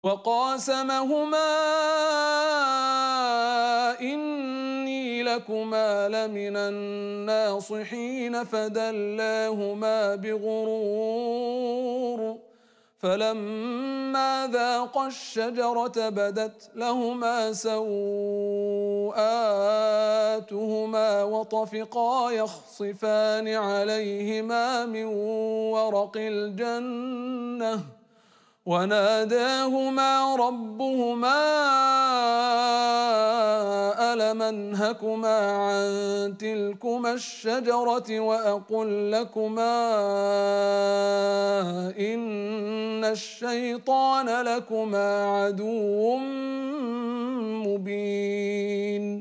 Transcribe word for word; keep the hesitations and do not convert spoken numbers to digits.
وقاسمهما إني لكما لمن الناصحين فدلاهما بغرور فلما ذاقا الشجرة بدت لهما سوآتهما وطفقا يخصفان عليهما من ورق الجنة وناداهما ربهما ألم أنهكما عن تلكما الشجرة وأقل لكما إن الشيطان لكما عدو مبين